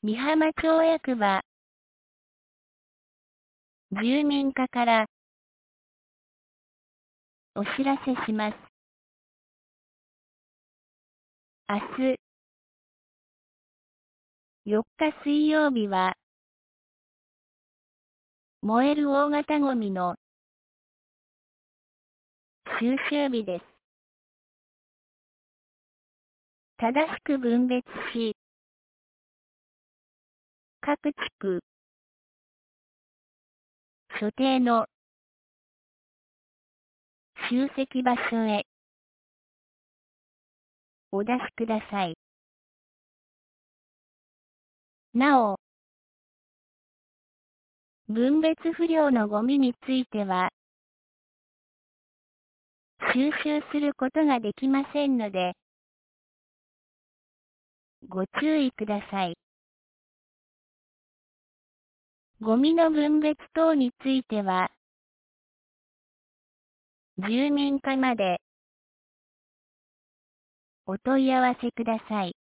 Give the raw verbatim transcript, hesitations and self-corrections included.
美浜町役場住民課からお知らせします。明日よっか水曜日は燃える大型ゴミの収集日です。正しく分別し、各地区所定の集積場所へお出しください。なお、分別不良のゴミについては、収集することができませんので、ご注意ください。ゴミの分別等については、住民課までお問い合わせください。